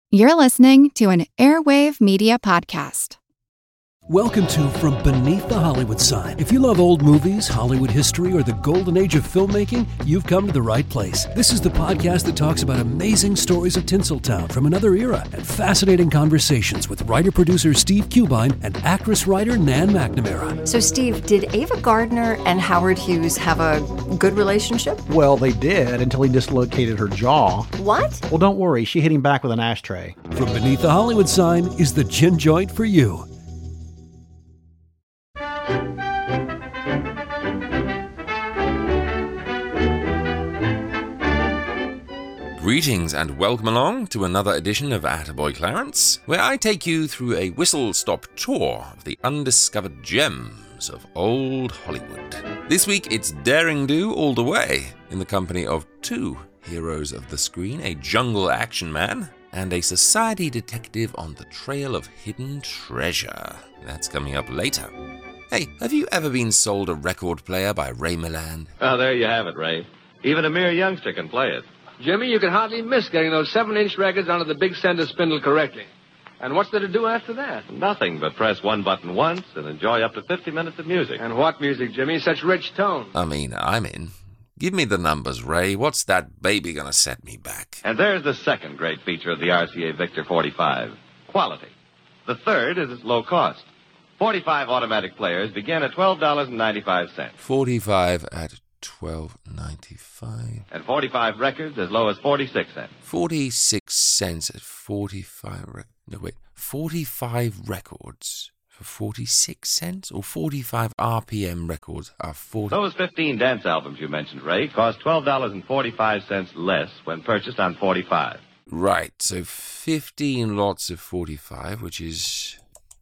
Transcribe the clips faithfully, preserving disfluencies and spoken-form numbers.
You're listening to an Airwave Media Podcast. Welcome to From Beneath the Hollywood Sign. If you love old movies, Hollywood history, or the golden age of filmmaking, you've come to the right place. This is the podcast that talks about amazing stories of Tinseltown from another era and fascinating conversations with writer-producer Steve Cubine and actress-writer Nan McNamara. So, Steve, did Ava Gardner and Howard Hughes have a good relationship? Well, they did until he dislocated her jaw. What? Well, don't worry. She hit him back with an ashtray. From Beneath the Hollywood Sign is the gin joint for you. Greetings and welcome along to another edition of Attaboy Clarence, where I take you through a whistle-stop tour of the undiscovered gems of old Hollywood. This week it's Daring Do all the way, in the company of two heroes of the screen, a jungle action man and a society detective on the trail of hidden treasure. That's coming up later. Hey, have you ever been sold a record player by Ray Milland? Oh, there you have it, Ray. Even a mere youngster can play it. Jimmy, you can hardly miss getting those seven-inch records onto the big center spindle correctly. And what's there to do after that? Nothing but press one button once and enjoy up to fifty minutes of music. And what music, Jimmy? Such rich tone. I mean, I'm in. Give me the numbers, Ray. What's that baby gonna set me back? And there's the second great feature of the R C A Victor forty-five, quality. The third is its low cost. forty-five automatic players begin at twelve dollars and ninety-five cents. forty-five at twelve ninety-five. And forty-five records as low as forty-six cents. forty-six cents at forty-five rec- No, wait. forty-five records for forty-six cents? Or forty-five R P M records are forty... Those fifteen dance albums you mentioned, Ray, cost twelve dollars and forty-five cents less when purchased on forty-five. Right, so fifteen lots of forty-five, which is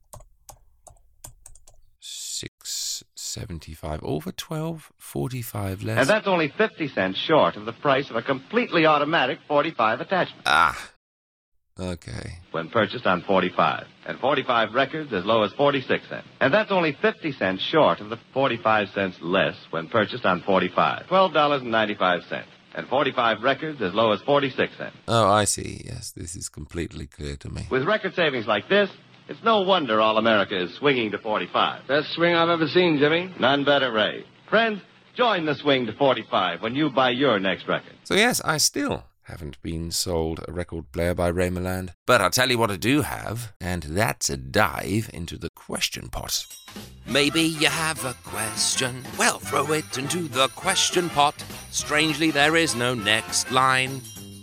six seventy-five over twelve, forty-five less. And that's only fifty cents short of the price of a completely automatic forty-five attachment. Ah, okay. When purchased on forty-five. And forty-five records as low as forty-six cents. And that's only fifty cents short of the forty-five cents less when purchased on forty-five. twelve dollars and ninety-five cents. And forty-five records as low as forty-six cents. Oh, I see. Yes, this is completely clear to me. With record savings like this, it's no wonder all America is swinging to forty-five. Best swing I've ever seen, Jimmy. None better, Ray. Friends, join the swing to forty-five when you buy your next record. So yes, I still haven't been sold a record player by Ray Milland. But I'll tell you what I do have, and that's a dive into the question pot. Maybe you have a question. Well, throw it into the question pot. Strangely, there is no next line.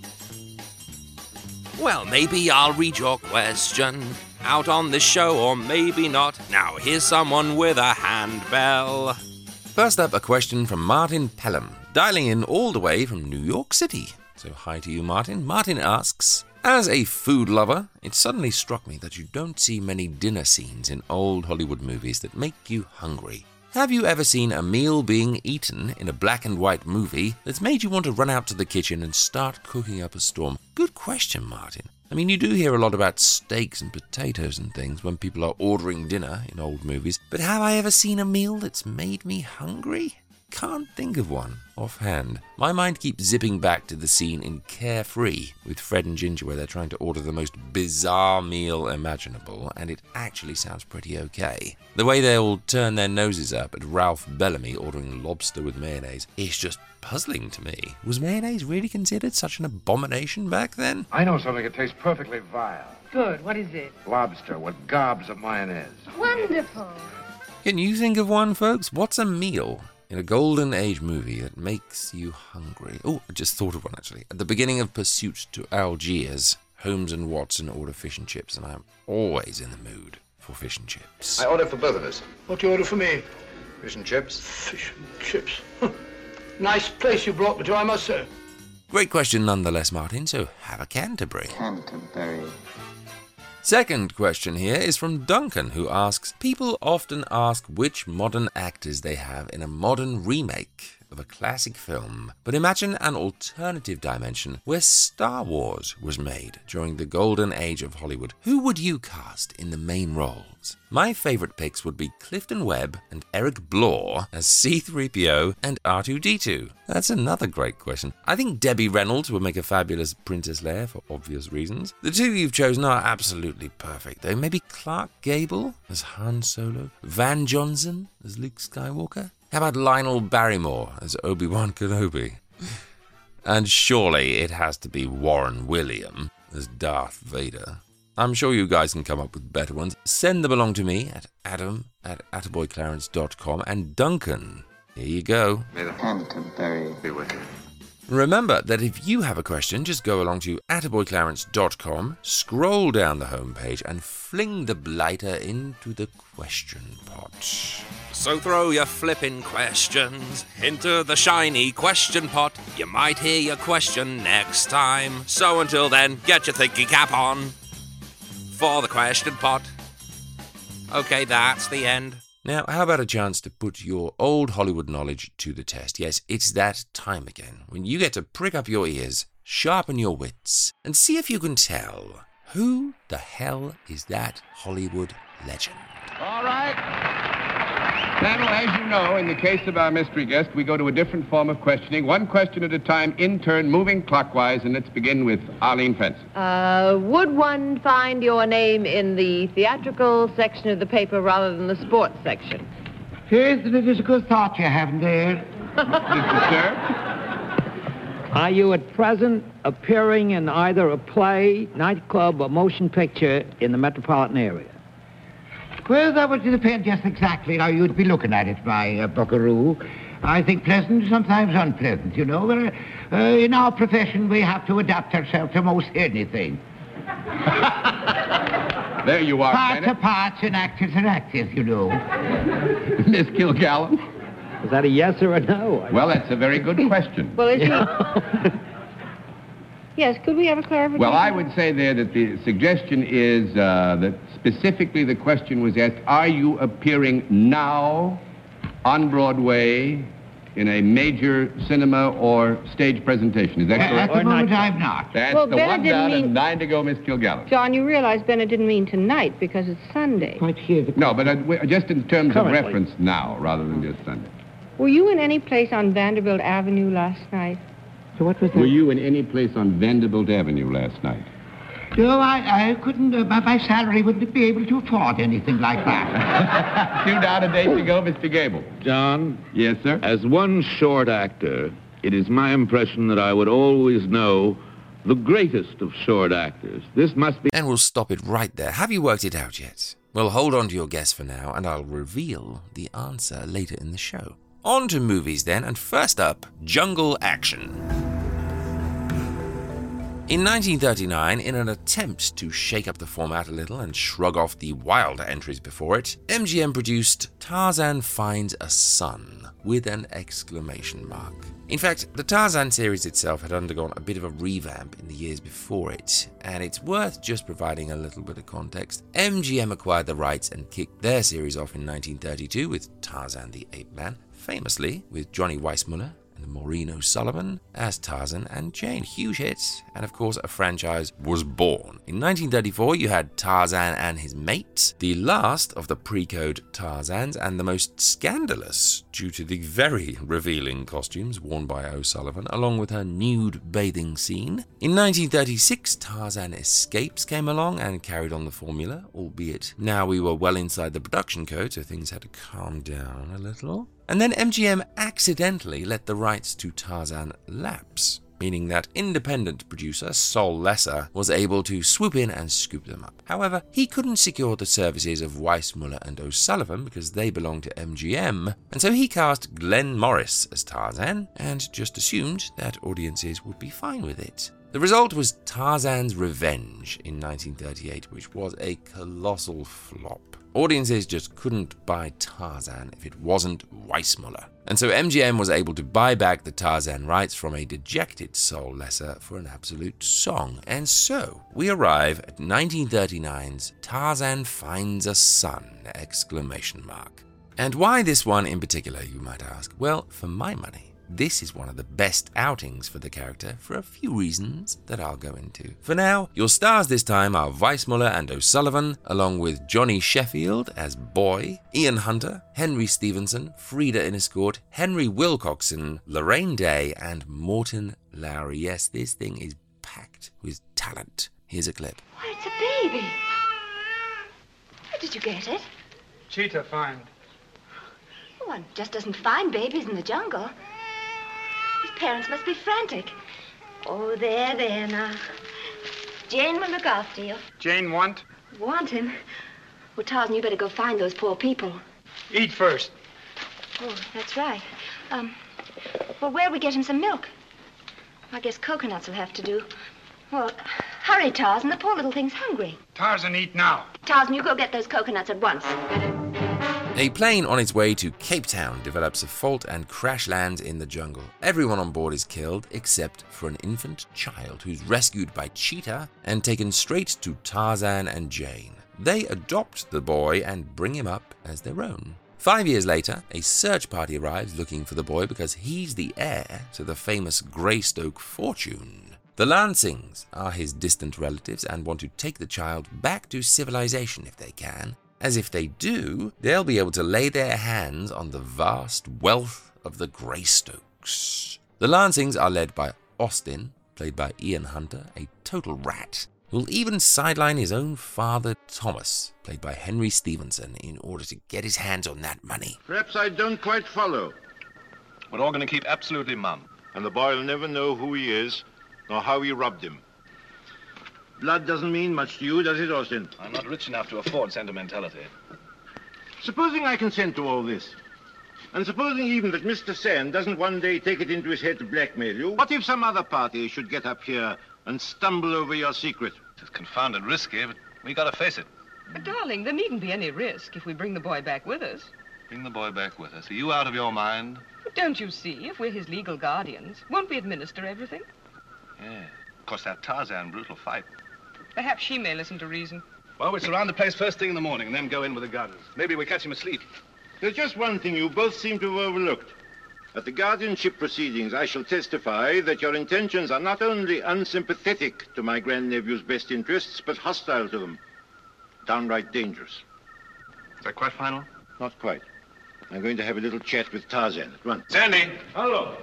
Well, maybe I'll read your question out on the show, or maybe not. Now, here's someone with a handbell. First up, a question from Martin Pelham, dialing in all the way from New York City. So hi to you, Martin. Martin asks, as a food lover, it suddenly struck me that you don't see many dinner scenes in old Hollywood movies that make you hungry. Have you ever seen a meal being eaten in a black and white movie that's made you want to run out to the kitchen and start cooking up a storm? Good question, Martin. I mean, you do hear a lot about steaks and potatoes and things when people are ordering dinner in old movies, but have I ever seen a meal that's made me hungry? Can't think of one offhand. My mind keeps zipping back to the scene in Carefree with Fred and Ginger where they're trying to order the most bizarre meal imaginable, and it actually sounds pretty okay. The way they all turn their noses up at Ralph Bellamy ordering lobster with mayonnaise is just puzzling to me. Was mayonnaise really considered such an abomination back then? I know something that tastes perfectly vile. Good. What is it? Lobster with gobs of mayonnaise. Wonderful. Can you think of one, folks? What's a meal in a golden age movie that makes you hungry? Oh, I just thought of one, actually. At the beginning of Pursuit to Algiers, Holmes and Watson order fish and chips, and I'm always in the mood for fish and chips. I order for both of us. What do you order for me? Fish and chips. Fish and chips. Nice place you brought me to, I must say. Great question nonetheless, Martin, so have a Canterbury. Canterbury. Second question here is from Duncan, who asks, people often ask which modern actors they have in a modern remake of a classic film, but imagine an alternative dimension where Star Wars was made during the golden age of Hollywood. Who would you cast in the main roles? My favorite picks would be Clifton Webb and Eric Blore as C three P O and R two D two. That's another great question. I think Debbie Reynolds would make a fabulous Princess Leia for obvious reasons. The two you've chosen are absolutely perfect, though. Maybe Clark Gable as Han Solo, Van Johnson as Luke Skywalker? How about Lionel Barrymore as Obi-Wan Kenobi? And surely it has to be Warren William as Darth Vader. I'm sure you guys can come up with better ones. Send them along to me at adam at attaboy clarence dot com. And Duncan, here you go. May the Hampton Ferry be with you. Remember that if you have a question, just go along to attaboy clarence dot com, scroll down the homepage, and fling the blighter into the question pot. So throw your flippin' questions into the shiny question pot. You might hear your question next time. So until then, get your thinking cap on for the question pot. Okay, that's the end. Now, how about a chance to put your old Hollywood knowledge to the test? Yes, it's that time again, when you get to prick up your ears, sharpen your wits, and see if you can tell who the hell is that Hollywood legend. All right. Panel, as you know, in the case of our mystery guest, we go to a different form of questioning, one question at a time, in turn, moving clockwise, and let's begin with Arlene Fenton. Uh, would one find your name in the theatrical section of the paper rather than the sports section? Here's the little thought you have there. Mister Sir? Are you at present appearing in either a play, nightclub, or motion picture in the metropolitan area? Well, that would depend just exactly how you'd be looking at it, my uh, buckaroo. I think pleasant, sometimes unpleasant, you know. But, uh, in our profession, we have to adapt ourselves to most anything. There you are, Parts Bennett. are parts and actors are actors, you know. Miss Kilgallen? Is that a yes or a no? Well, that's a very good question. Well, is he... Yes, could we have a clarification? Well, I would say there that the suggestion is uh, that specifically the question was asked, are you appearing now on Broadway in a major cinema or stage presentation? Is that At correct? the moment, I'm not. That's Well, the Bennett one didn't down mean- and nine to go, Miss Kilgallen. John, you realize Bennett didn't mean tonight because it's Sunday. Quite here. No, but uh, w- just in terms Currently. of reference now, rather than just Sunday. Were you in any place on Vanderbilt Avenue last night? So what was that? Were you in any place on Vanderbilt Avenue last night? No, I, I couldn't. Uh, my, my salary wouldn't be able to afford anything like that. Two down, a day to go, Mister Gable. John? Yes, sir? As one short actor, it is my impression that I would always know the greatest of short actors. This must be... And we'll stop it right there. Have you worked it out yet? Well, hold on to your guess for now, and I'll reveal the answer later in the show. On to movies then, and first up, Jungle Action. In nineteen thirty-nine, in an attempt to shake up the format a little and shrug off the wilder entries before it, M G M produced Tarzan Finds a Son with an exclamation mark. In fact, the Tarzan series itself had undergone a bit of a revamp in the years before it, and it's worth just providing a little bit of context. M G M acquired the rights and kicked their series off in nineteen thirty-two with Tarzan the Ape Man, famously with Johnny Weissmuller and Maureen O'Sullivan as Tarzan and Jane. Huge hits, and of course a franchise was born. In nineteen thirty-four you had Tarzan and His Mate, the last of the pre-code Tarzans and the most scandalous due to the very revealing costumes worn by O'Sullivan along with her nude bathing scene. In nineteen thirty-six Tarzan Escapes came along and carried on the formula, albeit now we were well inside the production code so things had to calm down a little. And then M G M accidentally let the rights to Tarzan lapse, meaning that independent producer Sol Lesser was able to swoop in and scoop them up. However, he couldn't secure the services of Weissmuller and O'Sullivan because they belonged to M G M, and so he cast Glenn Morris as Tarzan and just assumed that audiences would be fine with it. The result was Tarzan's Revenge in nineteen thirty-eight, which was a colossal flop. Audiences just couldn't buy Tarzan if it wasn't Weissmuller. And so M G M was able to buy back the Tarzan rights from a dejected Sol Lesser for an absolute song. And so we arrive at nineteen thirty-nine's Tarzan Finds a Son! Exclamation mark. And why this one in particular, you might ask? Well, for my money, this is one of the best outings for the character for a few reasons that I'll go into. For now, your stars this time are Weissmuller and O'Sullivan, along with Johnny Sheffield as Boy, Ian Hunter, Henry Stevenson, Frida Inniscourt, Henry Wilcoxon, Lorraine Day, and Morton Lowry. Yes, this thing is packed with talent. Here's a clip. Why, it's a baby. Where did you get it? Cheetah find. One just doesn't find babies in the jungle. His parents must be frantic. Oh, there, there now. Jane will look after you. Jane want? Want him? Well, Tarzan, you better go find those poor people. Eat first. Oh, that's right. Um, well, where'll we get him some milk? I guess coconuts will have to do. Well, hurry, Tarzan. The poor little thing's hungry. Tarzan, eat now. Tarzan, you go get those coconuts at once. A plane on its way to Cape Town develops a fault and crash lands in the jungle. Everyone on board is killed except for an infant child who's rescued by Cheetah and taken straight to Tarzan and Jane. They adopt the boy and bring him up as their own. Five years later, a search party arrives looking for the boy because he's the heir to the famous Greystoke fortune. The Lansings are his distant relatives and want to take the child back to civilization if they can, as if they do, they'll be able to lay their hands on the vast wealth of the Greystokes. The Lansings are led by Austin, played by Ian Hunter, a total rat, who'll even sideline his own father, Thomas, played by Henry Stevenson, in order to get his hands on that money. Perhaps I don't quite follow. We're all going to keep absolutely mum. And the boy will never know who he is, nor how he robbed him. Blood doesn't mean much to you, does it, Austin? I'm not rich enough to afford sentimentality. Supposing I consent to all this, and supposing even that Mister Sand doesn't one day take it into his head to blackmail you, what if some other party should get up here and stumble over your secret? It's confounded risky, but we gotta face it. But, darling, there needn't be any risk if we bring the boy back with us. Bring the boy back with us. Are you out of your mind? But don't you see, if we're his legal guardians, won't we administer everything? Yeah. Of course, that Tarzan brutal fight. Perhaps she may listen to reason. Well, we surround the place first thing in the morning and then go in with the guns. Maybe we catch him asleep. There's just one thing you both seem to have overlooked. At the guardianship proceedings, I shall testify that your intentions are not only unsympathetic to my grandnephew's best interests, but hostile to them. Downright dangerous. Is that quite final? Not quite. I'm going to have a little chat with Tarzan at once. Sandy! Hello.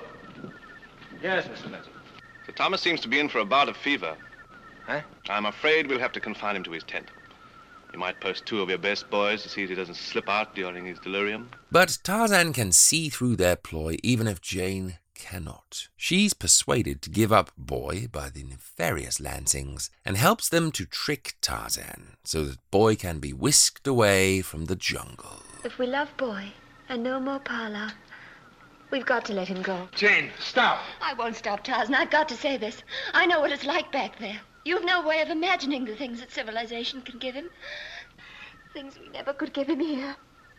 Yes, Mister Nettle. Sir Thomas seems to be in for a bout of fever. Huh? I'm afraid we'll have to confine him to his tent. You might post two of your best boys to see if he doesn't slip out during his delirium. But Tarzan can see through their ploy even if Jane cannot. She's persuaded to give up Boy by the nefarious Lansings and helps them to trick Tarzan so that Boy can be whisked away from the jungle. If we love Boy and no more Parla, we've got to let him go. Jane, stop. I won't stop, Tarzan. I've got to say this. I know what it's like back there. You've no way of imagining the things that civilization can give him. Things we never could give him here.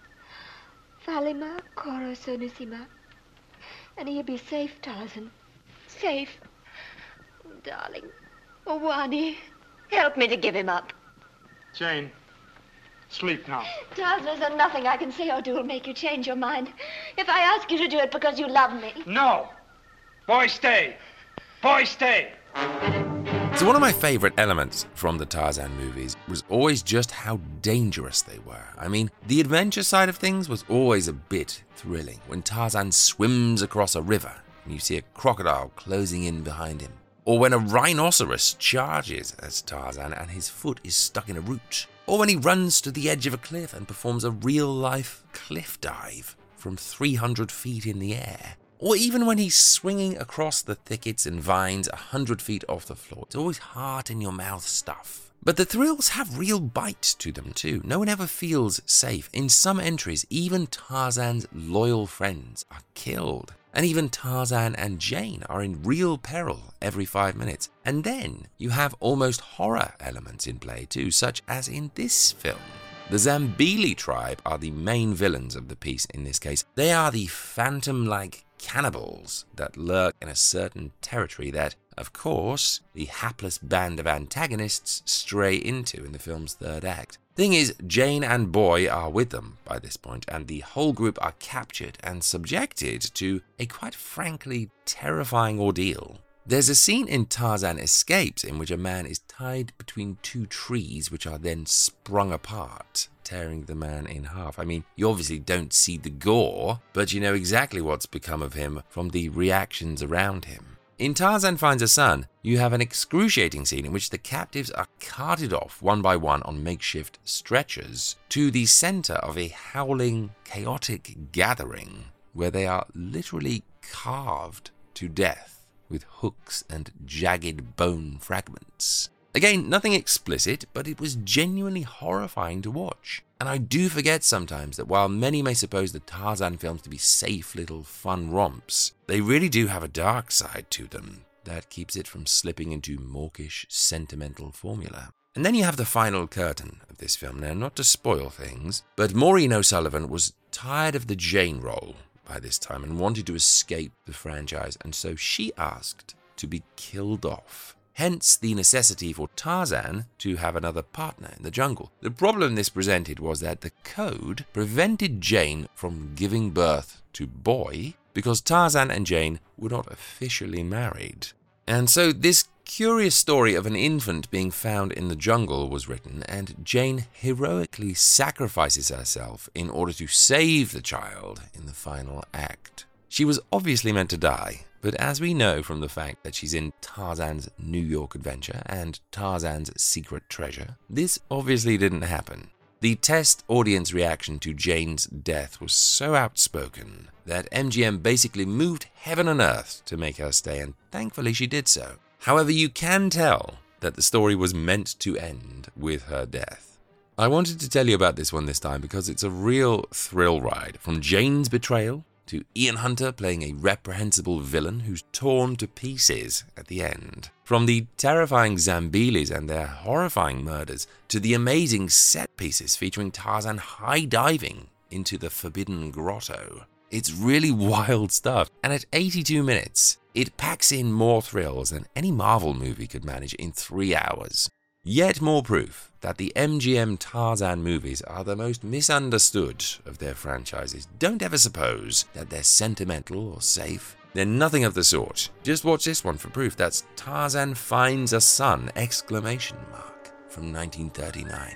Falima, Coro, Sonissima. And he'll be safe, Tarzan. Safe. Oh, darling. Oh, Wani, help me to give him up. Jane, sleep now. Tarzan, is there nothing I can say or do will make you change your mind? If I ask you to do it because you love me. No. Boy, stay. Boy, stay. So one of my favorite elements from the Tarzan movies was always just how dangerous they were. I mean, the adventure side of things was always a bit thrilling. When Tarzan swims across a river and you see a crocodile closing in behind him. Or when a rhinoceros charges as Tarzan and his foot is stuck in a root. Or when he runs to the edge of a cliff and performs a real-life cliff dive from three hundred feet in the air. Or even when he's swinging across the thickets and vines a hundred feet off the floor. It's always heart-in-your-mouth stuff. But the thrills have real bite to them too. No one ever feels safe. In some entries, even Tarzan's loyal friends are killed. And even Tarzan and Jane are in real peril every five minutes. And then you have almost horror elements in play too, such as in this film. The Zambili tribe are the main villains of the piece in this case. They are the phantom-like cannibals that lurk in a certain territory that, of course, the hapless band of antagonists stray into in the film's third act. Thing is, Jane and Boy are with them by this point, and the whole group are captured and subjected to a quite frankly terrifying ordeal. There's a scene in Tarzan Escapes in which a man is tied between two trees which are then sprung apart, tearing the man in half. I mean, you obviously don't see the gore, but you know exactly what's become of him from the reactions around him. In Tarzan Finds a Son, you have an excruciating scene in which the captives are carted off one by one on makeshift stretchers to the center of a howling, chaotic gathering where they are literally carved to death with hooks and jagged bone fragments. Again, nothing explicit, but it was genuinely horrifying to watch. And I do forget sometimes that while many may suppose the Tarzan films to be safe little fun romps, they really do have a dark side to them that keeps it from slipping into mawkish, sentimental formula. And then you have the final curtain of this film. Now, not to spoil things, but Maureen O'Sullivan was tired of the Jane role by this time and wanted to escape the franchise, and so she asked to be killed off. Hence the necessity for Tarzan to have another partner in the jungle. The problem this presented was that the code prevented Jane from giving birth to Boy because Tarzan and Jane were not officially married. And so this curious story of an infant being found in the jungle was written, and Jane heroically sacrifices herself in order to save the child in the final act. She was obviously meant to die, but as we know from the fact that she's in Tarzan's New York Adventure and Tarzan's Secret Treasure, this obviously didn't happen. The test audience reaction to Jane's death was so outspoken that M G M basically moved heaven and earth to make her stay, and thankfully she did so. However, you can tell that the story was meant to end with her death. I wanted to tell you about this one this time because it's a real thrill ride, from Jane's betrayal to Ian Hunter playing a reprehensible villain who's torn to pieces at the end. From the terrifying Zambilis and their horrifying murders to the amazing set pieces featuring Tarzan high-diving into the Forbidden Grotto. It's really wild stuff, and at eighty-two minutes, it packs in more thrills than any Marvel movie could manage in three hours. Yet more proof that the M G M Tarzan movies are the most misunderstood of their franchises. Don't ever suppose that they're sentimental or safe. They're nothing of the sort. Just watch this one for proof. That's Tarzan Finds a Son! Exclamation mark from nineteen thirty-nine.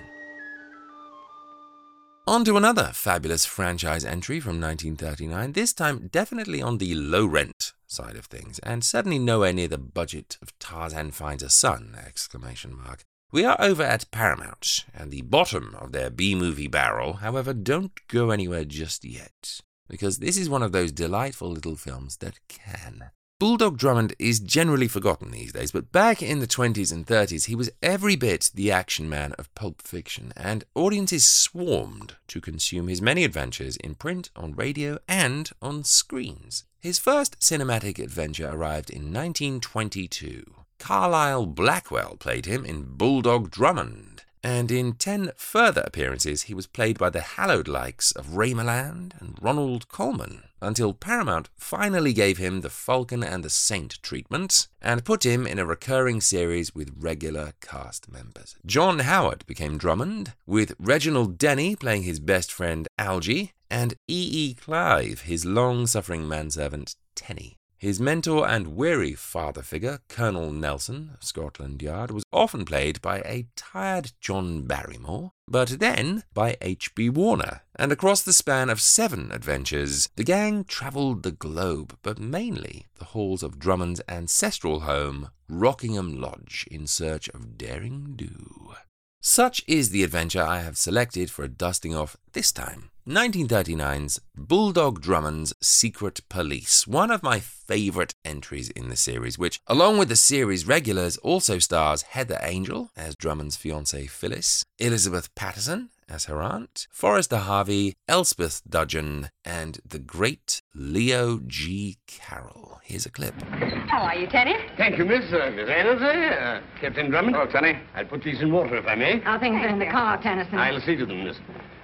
On to another fabulous franchise entry from nineteen thirty-nine, this time definitely on the low-rent side of things, and certainly nowhere near the budget of Tarzan Finds a Son! Exclamation mark. We are over at Paramount, and the bottom of their B-movie barrel. However, don't go anywhere just yet, because this is one of those delightful little films that can. Bulldog Drummond is generally forgotten these days, but back in the twenties and thirties, he was every bit the action man of Pulp Fiction, and audiences swarmed to consume his many adventures in print, on radio, and on screens. His first cinematic adventure arrived in nineteen twenty-two. Carlisle Blackwell played him in Bulldog Drummond, and in ten further appearances he was played by the hallowed likes of Ray Milland and Ronald Colman, until Paramount finally gave him the Falcon and the Saint treatment and put him in a recurring series with regular cast members. John Howard became Drummond, with Reginald Denny playing his best friend Algie, and E E. Clive, his long-suffering manservant Tenny. His mentor and weary father figure, Colonel Nelson of Scotland Yard, was often played by a tired John Barrymore, but then by H B. Warner. And across the span of seven adventures, the gang travelled the globe, but mainly the halls of Drummond's ancestral home, Rockingham Lodge, in search of daring do. Such is the adventure I have selected for a dusting off this time. nineteen thirty-nine's Bulldog Drummond's Secret Police, one of my favourite entries in the series, which, along with the series regulars, also stars Heather Angel as Drummond's fiancée Phyllis, Elizabeth Patterson as her aunt, Forrester Harvey, Elspeth Dudgeon, and the great Leo G. Carroll. Here's a clip. How are you, Tenny? Thank you, Miss, uh, Miss Annesley. Uh, Captain Drummond. Oh, Tenny, I'll put these in water if I may. Our things are in the car, Tennyson. I'll see to them, Miss.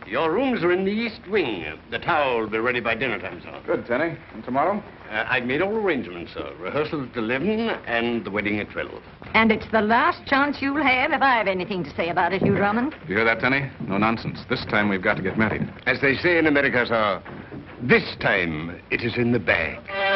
Your rooms are in the east wing. The tower will be ready by dinner time, sir. Good, Tenny. And tomorrow? Uh, I've made all arrangements, sir. Rehearsal at eleven and the wedding at twelve. And it's the last chance you'll have if I have anything to say about it, Hugh Drummond. You hear that, Tenny? No nonsense. This time we've got to get married. As they say in America, sir, this time it is in the bag.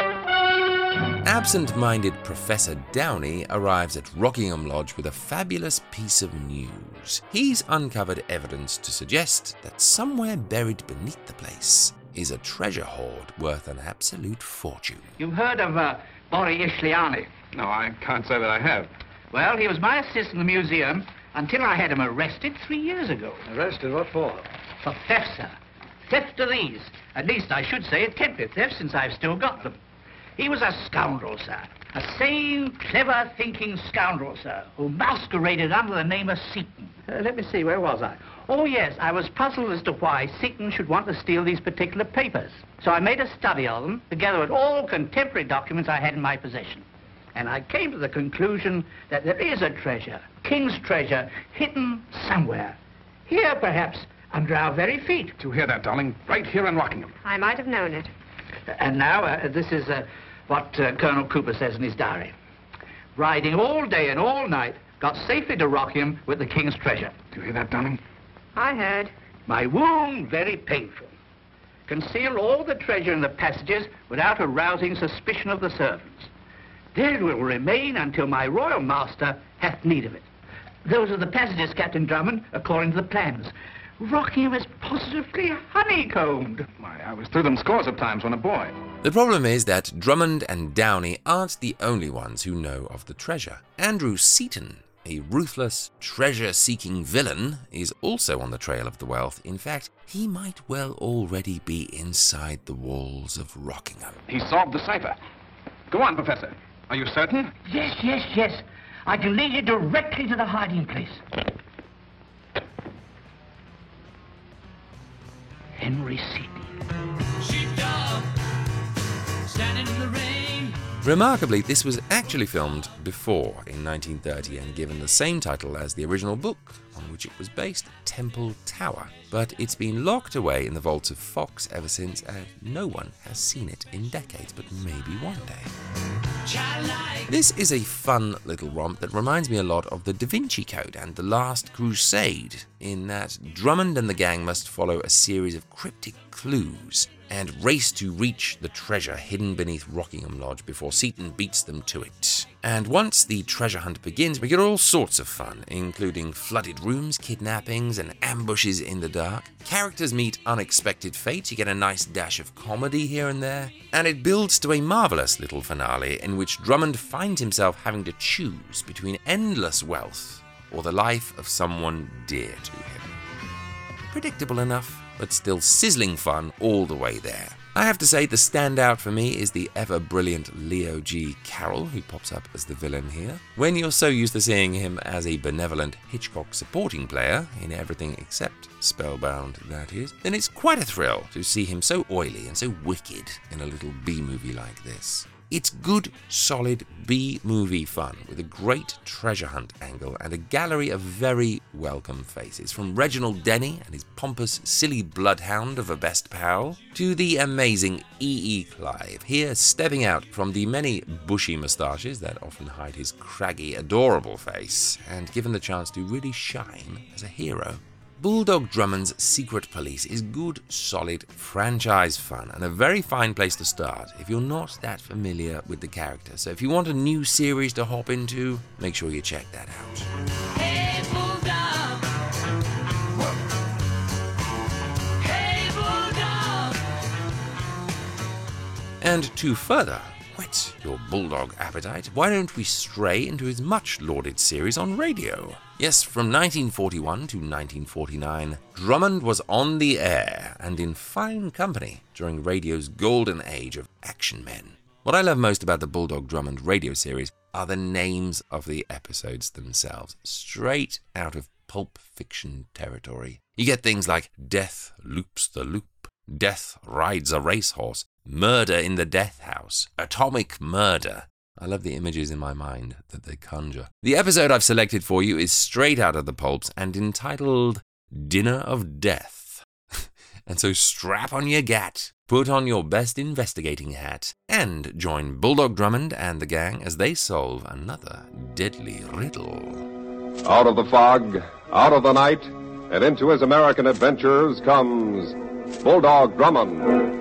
Absent-minded Professor Downey arrives at Rockingham Lodge with a fabulous piece of news. He's uncovered evidence to suggest that somewhere buried beneath the place is a treasure hoard worth an absolute fortune. You've heard of uh, Bori Ishliani? No, I can't say that I have. Well, he was my assistant in the museum until I had him arrested three years ago. Arrested? What for? For theft, sir. Theft of these. At least I should say attempted theft, since I've still got them. He was a scoundrel, sir. A sane, clever, thinking scoundrel, sir, who masqueraded under the name of Seaton. Uh, let me see, where was I? Oh, yes, I was puzzled as to why Seaton should want to steal these particular papers. So I made a study of them, together with all contemporary documents I had in my possession. And I came to the conclusion that there is a treasure, King's treasure, hidden somewhere. Here, perhaps, under our very feet. Do you hear that, darling? Right here in Rockingham. I might have known it. And now, uh, this is uh, what uh, Colonel Cooper says in his diary. Riding all day and all night, got safely to Rockingham with the King's treasure. Do you hear that, darling? I heard. My wound very painful. Conceal all the treasure in the passages without arousing suspicion of the servants. There it will remain until my royal master hath need of it. Those are the passages, Captain Drummond, according to the plans. Rockingham is positively honeycombed. Why, I was through them scores of times when a boy. The problem is that Drummond and Downey aren't the only ones who know of the treasure. Andrew Seaton, a ruthless, treasure-seeking villain, is also on the trail of the wealth. In fact, he might well already be inside the walls of Rockingham. He solved the cipher. Go on, Professor. Are you certain? Yes, yes, yes. I can lead you directly to the hiding place. Henry Seaton. Sheepdog, standing in the rain. Remarkably, this was actually filmed before, in nineteen thirty, and given the same title as the original book on which it was based, Temple Tower. But it's been locked away in the vaults of Fox ever since, and no one has seen it in decades, but maybe one day. This is a fun little romp that reminds me a lot of the Da Vinci Code and The Last Crusade, in that Drummond and the gang must follow a series of cryptic clues and race to reach the treasure hidden beneath Rockingham Lodge before Seaton beats them to it. And once the treasure hunt begins, we get all sorts of fun, including flooded rooms, kidnappings, and ambushes in the dark. Characters meet unexpected fates, you get a nice dash of comedy here and there, and it builds to a marvelous little finale in which Drummond finds himself having to choose between endless wealth or the life of someone dear to him. Predictable enough, but still sizzling fun all the way there. I have to say the standout for me is the ever-brilliant Leo G. Carroll, who pops up as the villain here. When you're so used to seeing him as a benevolent Hitchcock supporting player, in everything except Spellbound, that is, then it's quite a thrill to see him so oily and so wicked in a little B-movie like this. It's good, solid B-movie fun with a great treasure hunt angle and a gallery of very welcome faces, from Reginald Denny and his pompous, silly bloodhound of a best pal, to the amazing E E. Clive, here stepping out from the many bushy moustaches that often hide his craggy, adorable face, and given the chance to really shine as a hero. Bulldog Drummond's Secret Police is good, solid, franchise fun, and a very fine place to start if you're not that familiar with the character. So if you want a new series to hop into, make sure you check that out. Hey, Bulldog. Hey, Bulldog. And to further whet your Bulldog appetite, why don't we stray into his much-lauded series on radio? Yes, from nineteen forty-one to nineteen forty-nine, Drummond was on the air and in fine company during radio's golden age of action men. What I love most about the Bulldog Drummond radio series are the names of the episodes themselves, straight out of Pulp Fiction territory. You get things like Death Loops the Loop, Death Rides a Racehorse, Murder in the Death House, Atomic Murder. I love the images in my mind that they conjure. The episode I've selected for you is straight out of the pulps and entitled Dinner of Death. And so strap on your gat, put on your best investigating hat, and join Bulldog Drummond and the gang as they solve another deadly riddle. Out of the fog, out of the night, and into his American adventures comes Bulldog Drummond.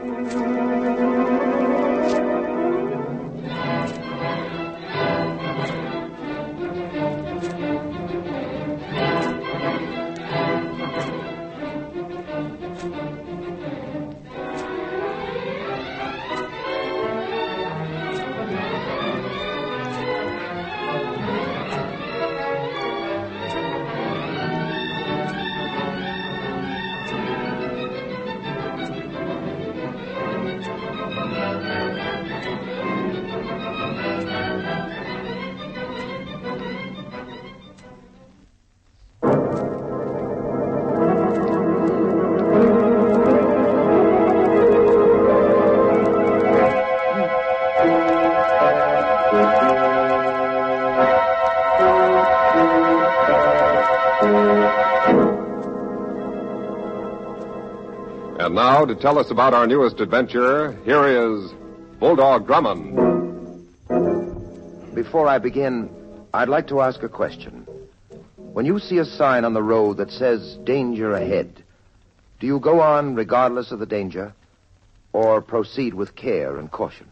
And now, to tell us about our newest adventure, here is Bulldog Drummond. Before I begin, I'd like to ask a question. When you see a sign on the road that says danger ahead, do you go on regardless of the danger, or proceed with care and caution?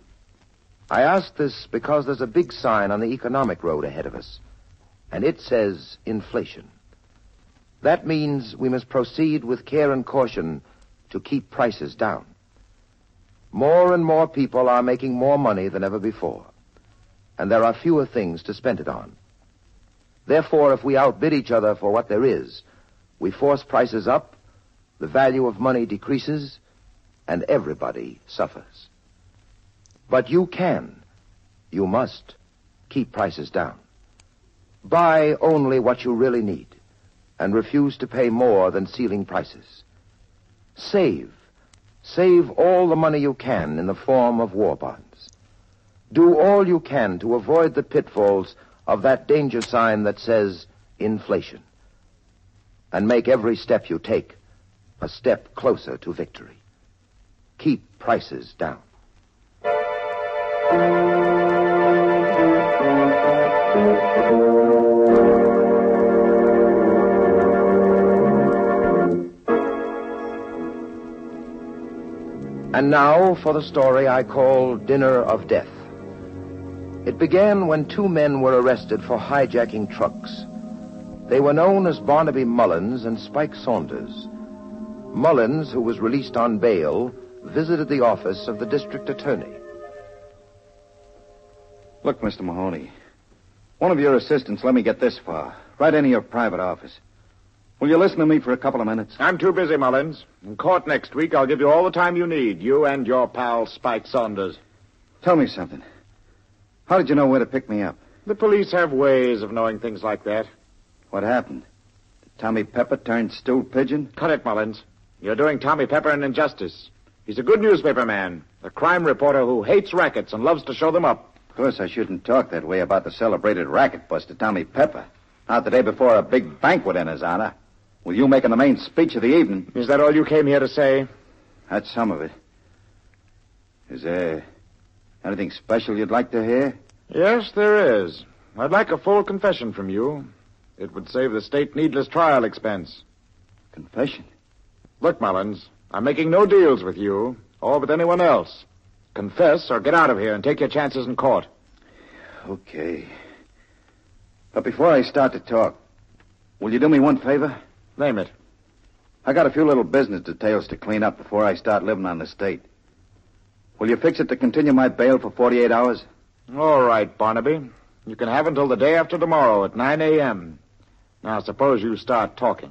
I ask this because there's a big sign on the economic road ahead of us, and it says inflation. That means we must proceed with care and caution to keep prices down. More and more people are making more money than ever before, and there are fewer things to spend it on. Therefore, if we outbid each other for what there is, we force prices up, the value of money decreases, and everybody suffers. But you can, you must, keep prices down. Buy only what you really need, and refuse to pay more than ceiling prices. Save. Save all the money you can in the form of war bonds. Do all you can to avoid the pitfalls of that danger sign that says inflation. And make every step you take a step closer to victory. Keep prices down. And now for the story I call Dinner of Death. It began when two men were arrested for hijacking trucks. They were known as Barnaby Mullins and Spike Saunders. Mullins, who was released on bail, visited the office of the district attorney. Look, Mister Mahoney, one of your assistants let me get this far, right into your private office. Will you listen to me for a couple of minutes? I'm too busy, Mullins. In court next week, I'll give you all the time you need, you and your pal Spike Saunders. Tell me something. How did you know where to pick me up? The police have ways of knowing things like that. What happened? Did Tommy Pepper turn stool pigeon? Cut it, Mullins. You're doing Tommy Pepper an injustice. He's a good newspaper man, a crime reporter who hates rackets and loves to show them up. Of course, I shouldn't talk that way about the celebrated racket buster, Tommy Pepper. Not the day before a big banquet in his honor. With you making the main speech of the evening. Is that all you came here to say? That's some of it. Is there anything special you'd like to hear? Yes, there is. I'd like a full confession from you. It would save the state needless trial expense. Confession? Look, Mullins, I'm making no deals with you or with anyone else. Confess or get out of here and take your chances in court. Okay. But before I start to talk, will you do me one favor? Name it. I got a few little business details to clean up before I start living on the state. Will you fix it to continue my bail for forty-eight hours? All right, Barnaby. You can have until the day after tomorrow at nine a.m. Now, suppose you start talking.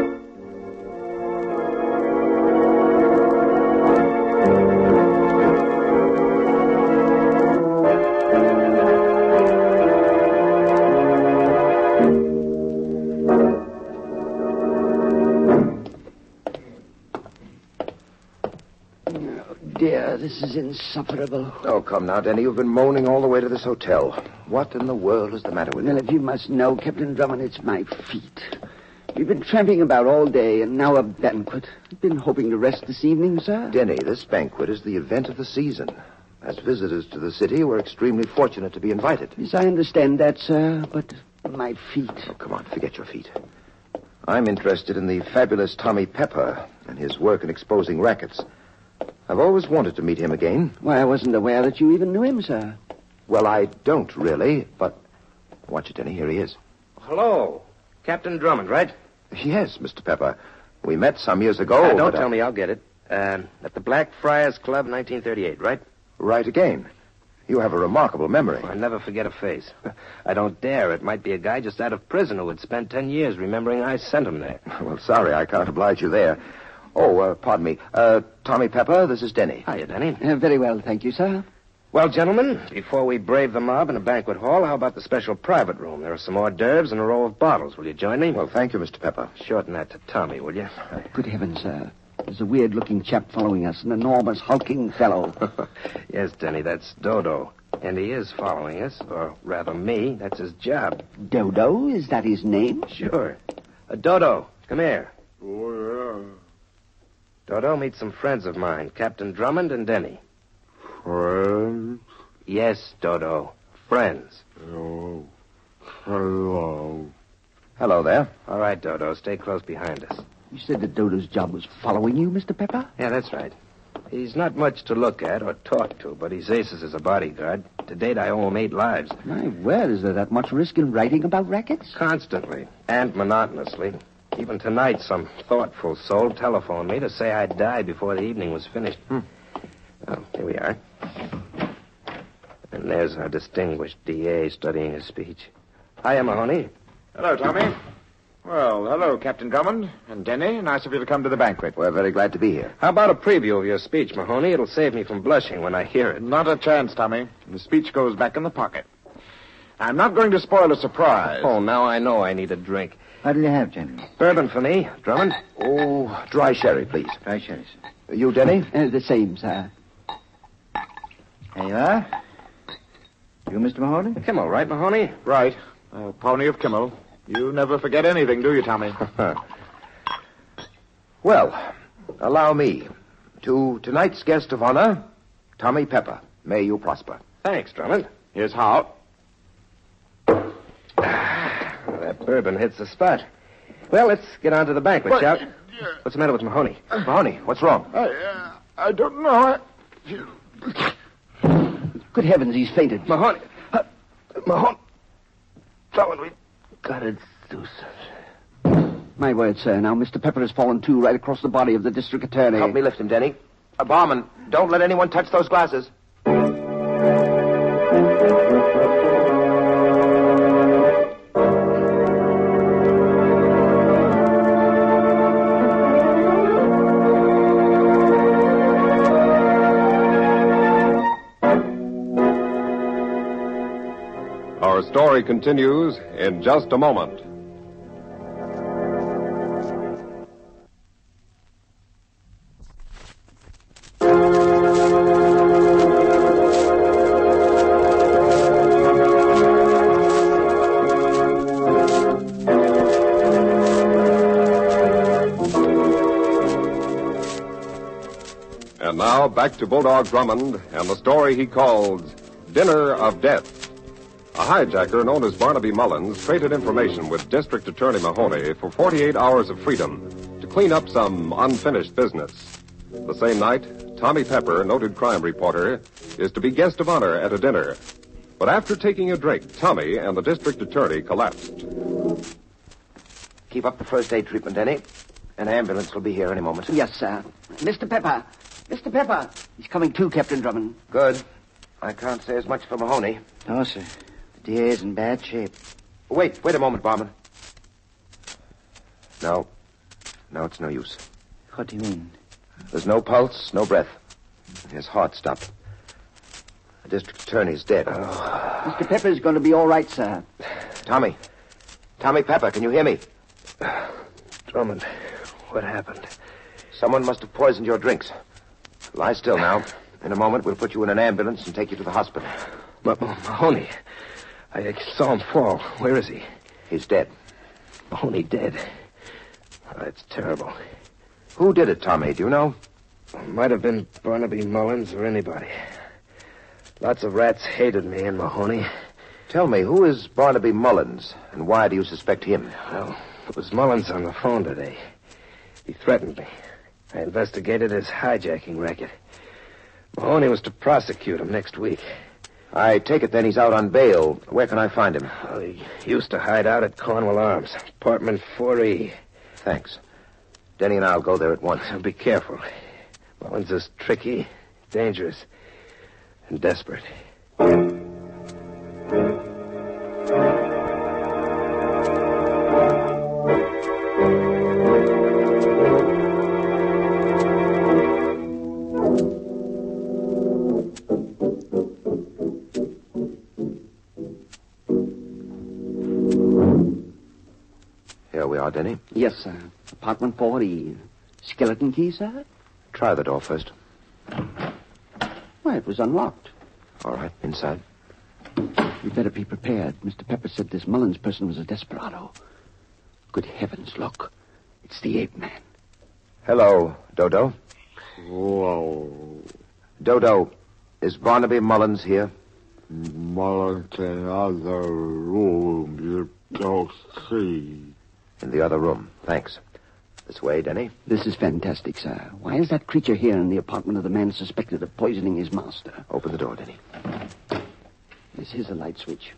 This is insufferable. Oh, come now, Denny. You've been moaning all the way to this hotel. What in the world is the matter with you? Well, if you must know, Captain Drummond, it's my feet. We've been tramping about all day, and now a banquet. I've been hoping to rest this evening, sir. Denny, this banquet is the event of the season. As visitors to the city, we're extremely fortunate to be invited. Yes, I understand that, sir, but my feet... Oh, come on, forget your feet. I'm interested in the fabulous Tommy Pepper and his work in exposing rackets. I've always wanted to meet him again. Why, I wasn't aware that you even knew him, sir. Well, I don't really, but... Watch it, Denny. Here he is. Hello. Captain Drummond, right? Yes, Mister Pepper. We met some years ago. Uh, don't but, tell uh, me, I'll get it. Uh, at the Blackfriars Club, nineteen thirty-eight, right? Right again. You have a remarkable memory. I never forget a face. I don't dare. It might be a guy just out of prison who had spent ten years remembering I sent him there. Well, sorry, I can't oblige you there. Oh, uh, pardon me. Uh, Tommy Pepper, this is Denny. Hiya, Denny. Uh, very well, thank you, sir. Well, gentlemen, before we brave the mob in a banquet hall, how about the special private room? There are some hors d'oeuvres and a row of bottles. Will you join me? Well, thank you, Mister Pepper. Shorten that to Tommy, will you? Good heavens, sir. There's a weird-looking chap following us, an enormous, hulking fellow. Yes, Denny, that's Dodo. And he is following us, or rather me. That's his job. Dodo? Is that his name? Sure. Uh, Dodo, come here. Oh, yeah. Dodo, meet some friends of mine, Captain Drummond and Denny. Friends? Yes, Dodo. Friends. Oh, hello. Hello there. All right, Dodo, stay close behind us. You said that Dodo's job was following you, Mister Pepper? Yeah, that's right. He's not much to look at or talk to, but he's aces as a bodyguard. To date, I owe him eight lives. My word, is there that much risk in writing about rackets? Constantly, and monotonously. Even tonight, some thoughtful soul telephoned me to say I'd die before the evening was finished. Hmm. Well, here we are. And there's our distinguished D A studying his speech. Hiya, Mahoney. Hello, Tommy. Well, hello, Captain Drummond and Denny. Nice of you to come to the banquet. We're very glad to be here. How about a preview of your speech, Mahoney? It'll save me from blushing when I hear it. Not a chance, Tommy. The speech goes back in the pocket. I'm not going to spoil a surprise. Oh, now I know I need a drink. What'll you have, gentlemen? Bourbon for me, Drummond. Oh, dry sherry, please. Dry sherry, sir. You, Denny? Uh, the same, sir. There you are. You, Mister Mahoney? Kimmel, right, Mahoney? Right. A pony of Kimmel. You never forget anything, do you, Tommy? Well, allow me. To tonight's guest of honor, Tommy Pepper. May you prosper. Thanks, Drummond. Here's how. That bourbon hits the spot. Well, let's get on to the banquet, But- shall we? What's the matter with Mahoney? Mahoney, what's wrong? I, uh, I don't know. I... Good heavens, he's fainted. Mahoney. Uh, Mahoney. Drummond, we gotta do something. My word, sir. Now, Mister Pepper has fallen too right across the body of the district attorney. Help me lift him, Denny. A barman, don't let anyone touch those glasses. Our story continues in just a moment. And now back to Bulldog Drummond and the story he calls Dinner of Death. A hijacker known as Barnaby Mullins traded information with District Attorney Mahoney for forty-eight hours of freedom to clean up some unfinished business. The same night, Tommy Pepper, noted crime reporter, is to be guest of honor at a dinner. But after taking a drink, Tommy and the District Attorney collapsed. Keep up the first aid treatment, Denny. An ambulance will be here any moment. Yes, sir. Mister Pepper. Mister Pepper. He's coming too, Captain Drummond. Good. I can't say as much for Mahoney. No, sir. The D A's in bad shape. Wait, wait a moment, barman. No. No, it's no use. What do you mean? There's no pulse, no breath. His heart stopped. The district attorney's dead. Oh. Mister Pepper's going to be all right, sir. Tommy. Tommy Pepper, can you hear me? Drummond, what happened? Someone must have poisoned your drinks. Lie still now. In a moment, we'll put you in an ambulance and take you to the hospital. But Mahoney, I saw him fall. Where is he? He's dead. Mahoney dead. Oh, it's terrible. Who did it, Tommy? Do you know? Might have been Barnaby Mullins or anybody. Lots of rats hated me and Mahoney. Tell me, who is Barnaby Mullins, and why do you suspect him? Well, it was Mullins on the phone today. He threatened me. I investigated his hijacking racket. Mahoney was to prosecute him next week. I take it then he's out on bail. Where can I find him? Well, he used to hide out at Cornwall Arms, apartment four E. Thanks. Denny and I'll go there at once. Now, be careful. Mullins is tricky, dangerous, and desperate. Here we are, Denny. Yes, sir. Apartment four E. Skeleton key, sir? Try the door first. Why, it was unlocked. All right, inside. You'd better be prepared. Mister Pepper said this Mullins person was a desperado. Good heavens, look. It's the ape man. Hello, Dodo. Whoa. Dodo, is Barnaby Mullins here? Mullins in the other room. You don't see. In the other room. Thanks. This way, Denny. This is fantastic, sir. Why is that creature here in the apartment of the man suspected of poisoning his master? Open the door, Denny. This is a light switch.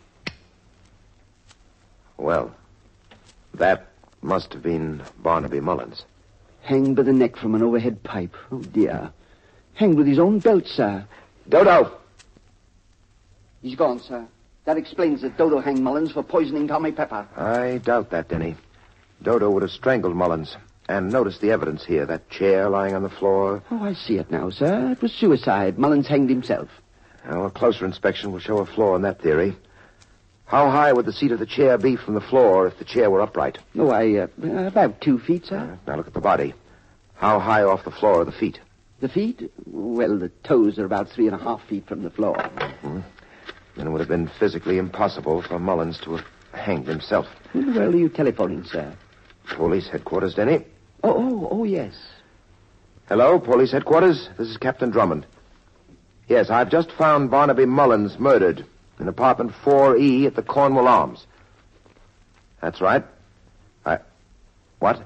Well, that must have been Barnaby Mullins. Hanged by the neck from an overhead pipe. Oh, dear. Hanged with his own belt, sir. Dodo! He's gone, sir. That explains that Dodo hanged Mullins for poisoning Tommy Pepper. I doubt that, Denny. Dodo would have strangled Mullins. And notice the evidence here, that chair lying on the floor. Oh, I see it now, sir. It was suicide. Mullins hanged himself. Well, a closer inspection will show a flaw in that theory. How high would the seat of the chair be from the floor if the chair were upright? Oh, I, uh, about two feet, sir. Uh, now look at the body. How high off the floor are the feet? The feet? Well, the toes are about three and a half feet from the floor. Mm-hmm. Then it would have been physically impossible for Mullins to have hanged himself. Who the world are you telephoning, sir? Police headquarters, Denny. Oh, oh, oh, yes. Hello, police headquarters. This is Captain Drummond. Yes, I've just found Barnaby Mullins murdered in apartment four E at the Cornwall Arms. That's right. I... What?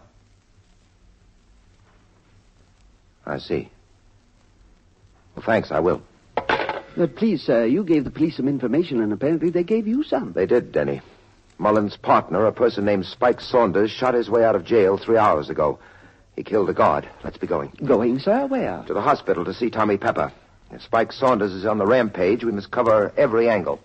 I see. Well, thanks, I will. But please, sir, you gave the police some information, and apparently they gave you some. They did, Denny. Mullins' partner, a person named Spike Saunders, shot his way out of jail three hours ago. He killed a guard. Let's be going. Going, sir? Where? To the hospital to see Tommy Pepper. If Spike Saunders is on the rampage, we must cover every angle.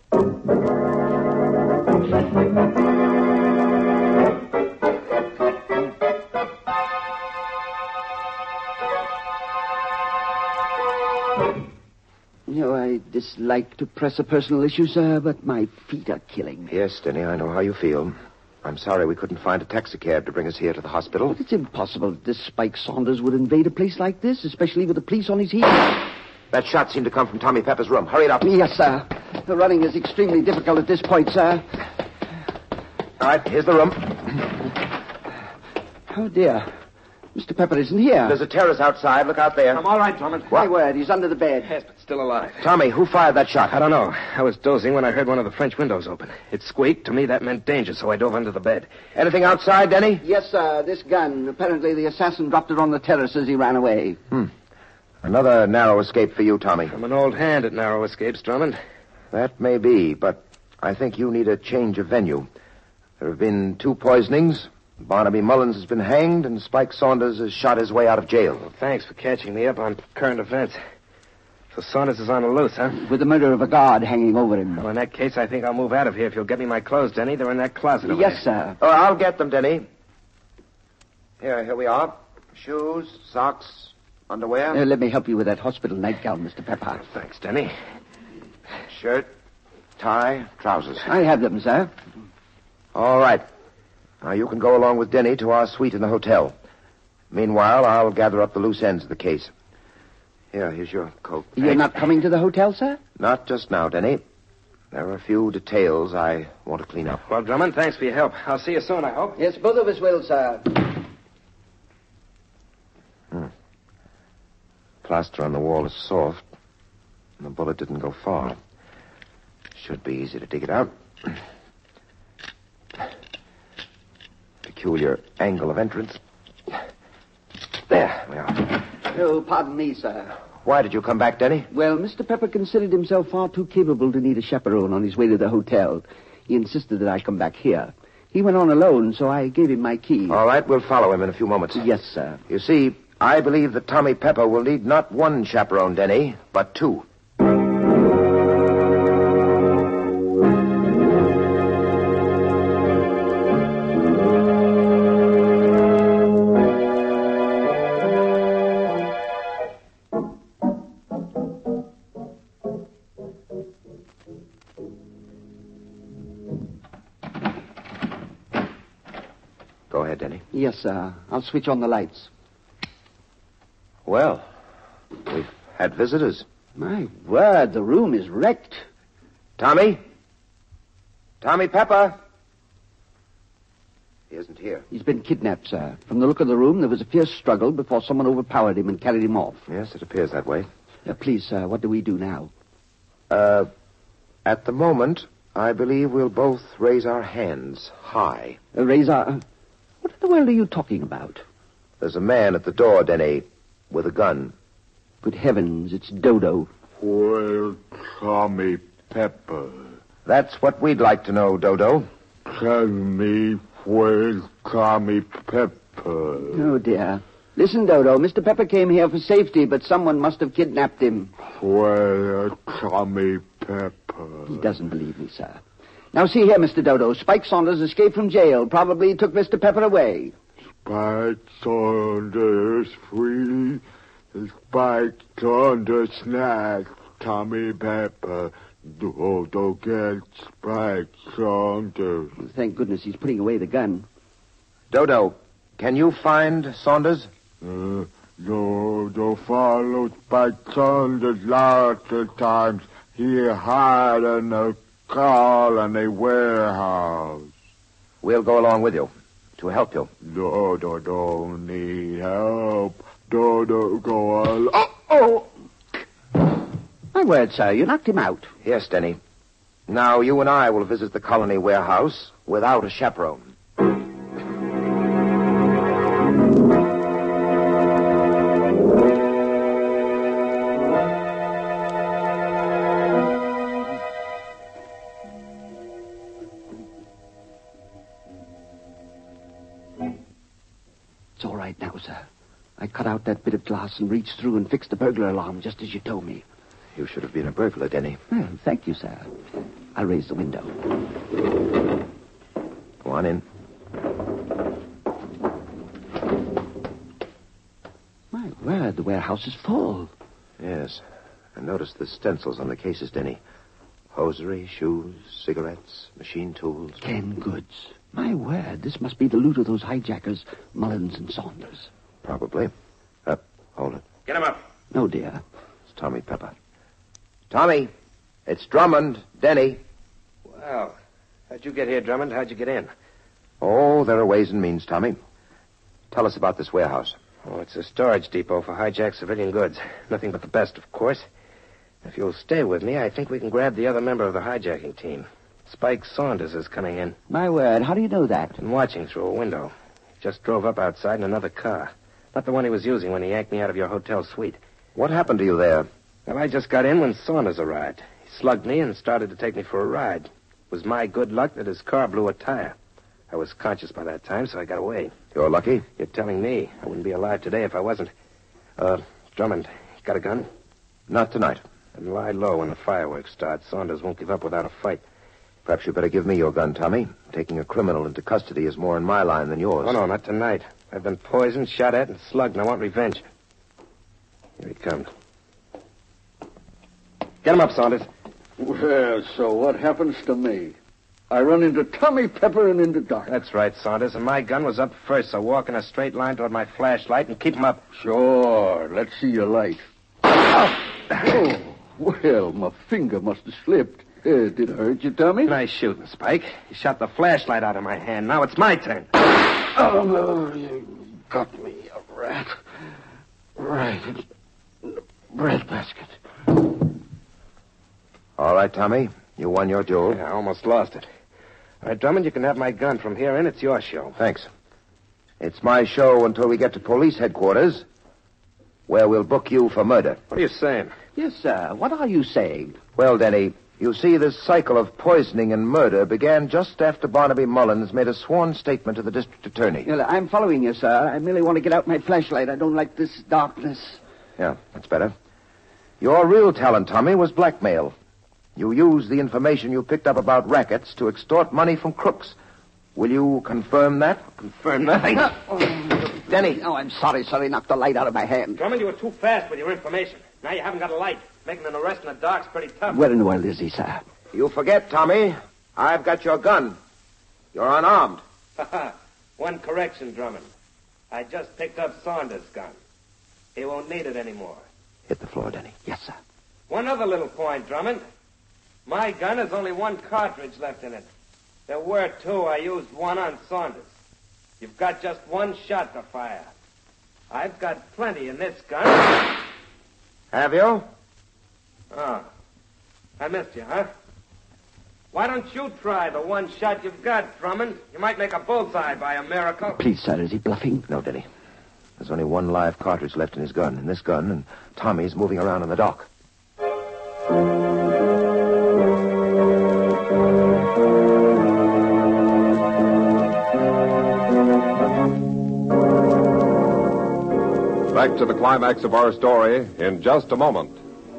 You know, I dislike to press a personal issue, sir, but my feet are killing me. Yes, Denny, I know how you feel. I'm sorry we couldn't find a taxicab to bring us here to the hospital. But it's impossible that this Spike Saunders would invade a place like this, especially with the police on his heels. That shot seemed to come from Tommy Pepper's room. Hurry it up. Yes, sir. The running is extremely difficult at this point, sir. All right, here's the room. Oh, dear. Mister Pepper isn't here. There's a terrace outside. Look out there. I'm all right, Drummond. My word, he's under the bed. Yes, but still alive. Tommy, who fired that shot? I don't know. I was dozing when I heard one of the French windows open. It squeaked. To me, that meant danger, so I dove under the bed. Anything outside, Denny? Yes, sir. This gun. Apparently the assassin dropped it on the terrace as he ran away. Hmm. Another narrow escape for you, Tommy. I'm an old hand at narrow escapes, Drummond. That may be, but I think you need a change of venue. There have been two poisonings. Barnaby Mullins has been hanged, and Spike Saunders has shot his way out of jail. Well, thanks for catching me up on current events. So Saunders is on the loose, huh? With the murder of a guard hanging over him. Well, in that case, I think I'll move out of here if you'll get me my clothes, Denny. They're in that closet over Yes, there. sir. Oh, I'll get them, Denny. Here, here we are. Shoes, socks, underwear. Uh, let me help you with that hospital nightgown, Mister Pepper. Oh, thanks, Denny. Shirt, tie, trousers. I have them, sir. All right. Now, you can go along with Denny to our suite in the hotel. Meanwhile, I'll gather up the loose ends of the case. Here, here's your coat. You're Thanks. not coming to the hotel, sir? Not just now, Denny. There are a few details I want to clean up. Well, Drummond, thanks for your help. I'll see you soon, I hope. Yes, both of us will, sir. plaster on the wall is soft, and the bullet didn't go far. Should be easy to dig it out. Peculiar angle of entrance. There we are. Oh, pardon me, sir. Why did you come back, Denny? Well, Mister Pepper considered himself far too capable to need a chaperone on his way to the hotel. He insisted that I come back here. He went on alone, so I gave him my key. All right, we'll follow him in a few moments. Yes, sir. You see, I believe that Tommy Pepper will need not one chaperone, Denny, but two. Go ahead, Denny. Yes, sir. I'll switch on the lights. Well, we've had visitors. My word, the room is wrecked. Tommy? Tommy Pepper? He isn't here. He's been kidnapped, sir. From the look of the room, there was a fierce struggle before someone overpowered him and carried him off. Yes, it appears that way. Uh, please, sir, what do we do now? Uh, at the moment, I believe we'll both raise our hands high. Uh, raise our... What in the world are you talking about? There's a man at the door, Denny, with a gun. Good heavens, it's Dodo. Well, Tommy Pepper. That's what we'd like to know, Dodo. Tell me where's Tommy Pepper. Oh, dear. Listen, Dodo, Mister Pepper came here for safety, but someone must have kidnapped him. Where's Tommy Pepper? He doesn't believe me, sir. Now, see here, Mister Dodo. Spike Saunders escaped from jail. Probably took Mister Pepper away. Spike Saunders, sweetie. Spike Saunders snatched Tommy Pepper. Dodo get Spike Saunders. Thank goodness he's putting away the gun. Dodo, can you find Saunders? Uh, Dodo followed Spike Saunders lots of times. He hid in a car in a warehouse. We'll go along with you to help you. Dodo don't need help. Dodo go along. Oh, oh! My word, sir, you knocked him out. Yes, Denny. Now you and I will visit the colony warehouse without a chaperone. It's all right now, sir. I cut out that bit of glass and reached through and fixed the burglar alarm just as you told me. You should have been a burglar, Denny. Well, thank you, sir. I'll raise the window. Go on in. My word, the warehouse is full. Yes. And notice the stencils on the cases, Denny. Hosiery, shoes, cigarettes, machine tools. Canned goods. My word, this must be the loot of those hijackers, Mullins and Saunders. Probably. Up, hold it. Get him up. No, dear. It's Tommy Pepper. Tommy, it's Drummond, Denny. Well, how'd you get here, Drummond? How'd you get in? Oh, there are ways and means, Tommy. Tell us about this warehouse. Oh, it's a storage depot for hijacked civilian goods. Nothing but the best, of course. If you'll stay with me, I think we can grab the other member of the hijacking team. Spike Saunders is coming in. My word, how do you know that? Been watching through a window. Just drove up outside in another car. Not the one he was using when he yanked me out of your hotel suite. What happened to you there? Well, I just got in when Saunders arrived. He slugged me and started to take me for a ride. It was my good luck that his car blew a tire. I was conscious by that time, so I got away. You're lucky? You're telling me. I wouldn't be alive today if I wasn't. Uh, Drummond, got a gun? Not tonight. And lie low when the fireworks start. Saunders won't give up without a fight. Perhaps you better give me your gun, Tommy. Taking a criminal into custody is more in my line than yours. Oh, no, not tonight. I've been poisoned, shot at, and slugged, and I want revenge. Here he comes. Get him up, Saunders. Well, so what happens to me? I run into Tommy Pepper and into dark. That's right, Saunders, and my gun was up first, so walk in a straight line toward my flashlight and keep him up. Sure, let's see your light. Oh, well, my finger must have slipped. Uh, did it hurt you, Tommy? Nice shooting, Spike. You shot the flashlight out of my hand. Now it's my turn. Oh, no, you got me, a rat. Right in the breadbasket. All right, Tommy. You won your duel. Yeah, I almost lost it. All right, Drummond, you can have my gun from here in. It's your show. Thanks. It's my show until we get to police headquarters, where we'll book you for murder. What are you saying? Yes, sir. What are you saying? Well, Denny, you see, this cycle of poisoning and murder began just after Barnaby Mullins made a sworn statement to the district attorney. Well, I'm following you, sir. I merely want to get out my flashlight. I don't like this darkness. Yeah, that's better. Your real talent, Tommy, was blackmail. You used the information you picked up about rackets to extort money from crooks. Will you confirm that? Confirm nothing. Oh, Denny. Oh, I'm sorry, sir. He knocked the light out of my hand. Drummond, you were too fast with your information. Now you haven't got a light. Making an arrest in the dark's pretty tough. Where in the world is he, sir? You forget, Tommy. I've got your gun. You're unarmed. One correction, Drummond. I just picked up Saunders' gun. He won't need it anymore. Hit the floor, Denny. Yes, sir. One other little point, Drummond. My gun has only one cartridge left in it. There were two. I used one on Saunders. You've got just one shot to fire. I've got plenty in this gun. Have you? Oh. I missed you, huh? Why don't you try the one shot you've got, Drummond? You might make a bullseye by a miracle. Please, sir, is he bluffing? No, Denny. There's only one live cartridge left in his gun. In this gun, and Tommy's moving around in the dock. Back to the climax of our story in just a moment.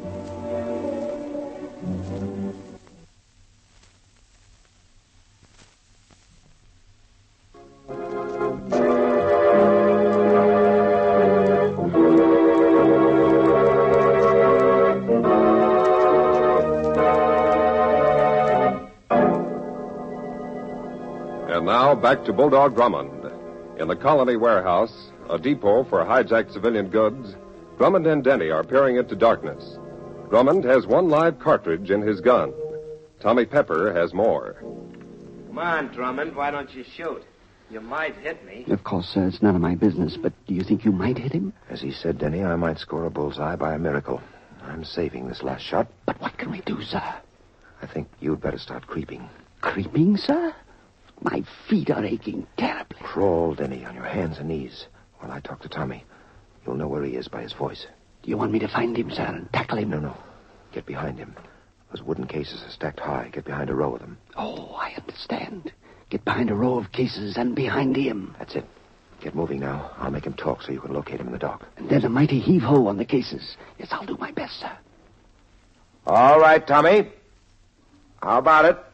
And now back to Bulldog Drummond. In the Colony Warehouse, a depot for hijacked civilian goods, Drummond and Denny are peering into darkness. Drummond has one live cartridge in his gun. Tommy Pepper has more. Come on, Drummond. Why don't you shoot? You might hit me. Of course, sir, it's none of my business, but do you think you might hit him? As he said, Denny, I might score a bullseye by a miracle. I'm saving this last shot. But what can we do, sir? I think you'd better start creeping. Creeping, sir? My feet are aching terribly. Crawl, Denny, on your hands and knees while I talk to Tommy. You'll know where he is by his voice. Do you want me to find him, sir, and tackle him? No, no. Get behind him. Those wooden cases are stacked high. Get behind a row of them. Oh, I understand. Get behind a row of cases and behind him. That's it. Get moving now. I'll make him talk so you can locate him in the dock. And then a mighty heave-ho on the cases. Yes, I'll do my best, sir. All right, Tommy. How about it?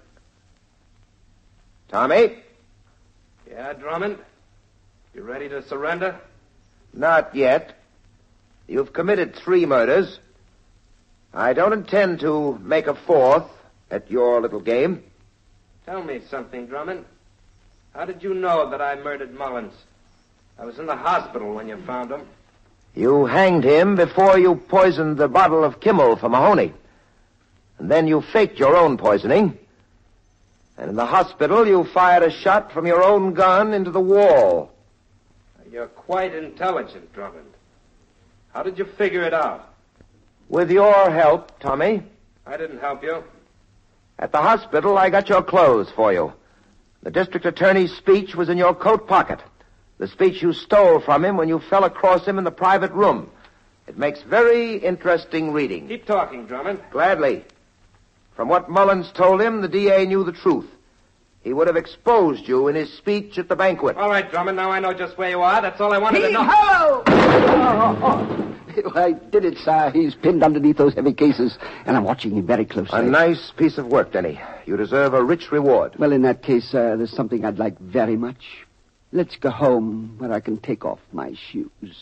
Tommy? Yeah, Drummond? You ready to surrender? Not yet. You've committed three murders. I don't intend to make a fourth at your little game. Tell me something, Drummond. How did you know that I murdered Mullins? I was in the hospital when you found him. You hanged him before you poisoned the bottle of Kimmel for Mahoney. And then you faked your own poisoning. And in the hospital, you fired a shot from your own gun into the wall. You're quite intelligent, Drummond. How did you figure it out? With your help, Tommy. I didn't help you. At the hospital, I got your clothes for you. The district attorney's speech was in your coat pocket. The speech you stole from him when you fell across him in the private room. It makes very interesting reading. Keep talking, Drummond. Gladly. From what Mullins told him, the D A knew the truth. He would have exposed you in his speech at the banquet. All right, Drummond, now I know just where you are. That's all I wanted to know. Hello! Oh, oh. I did it, sir. He's pinned underneath those heavy cases, and I'm watching him very closely. A nice piece of work, Denny. You deserve a rich reward. Well, in that case, uh, there's something I'd like very much. Let's go home where I can take off my shoes.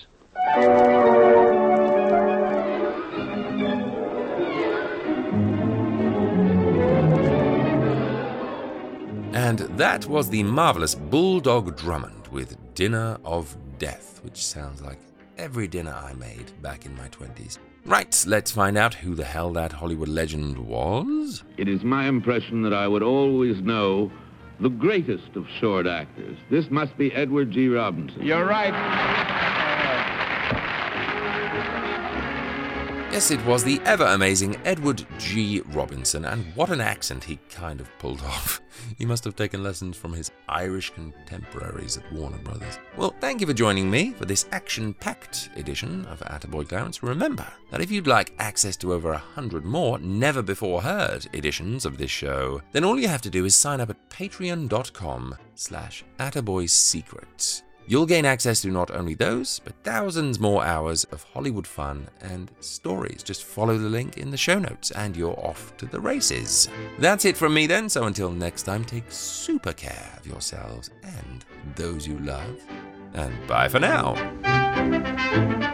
And that was the marvelous Bulldog Drummond with Dinner of Death, which sounds like every dinner I made back in my twenties. Right, let's find out who the hell that Hollywood legend was. It is my impression that I would always know the greatest of sword actors. This must be Edward G. Robinson. You're right. Yes, it was the ever-amazing Edward G. Robinson, and what an accent he kind of pulled off. He must have taken lessons from his Irish contemporaries at Warner Brothers. Well, thank you for joining me for this action-packed edition of Attaboy Clarence. Remember that if you'd like access to over a hundred more never-before-heard editions of this show, then all you have to do is sign up at patreon.com slash attaboysecrets. You'll gain access to not only those, but thousands more hours of Hollywood fun and stories. Just follow the link in the show notes and you're off to the races. That's it from me then, so until next time, take super care of yourselves and those you love. And bye for now.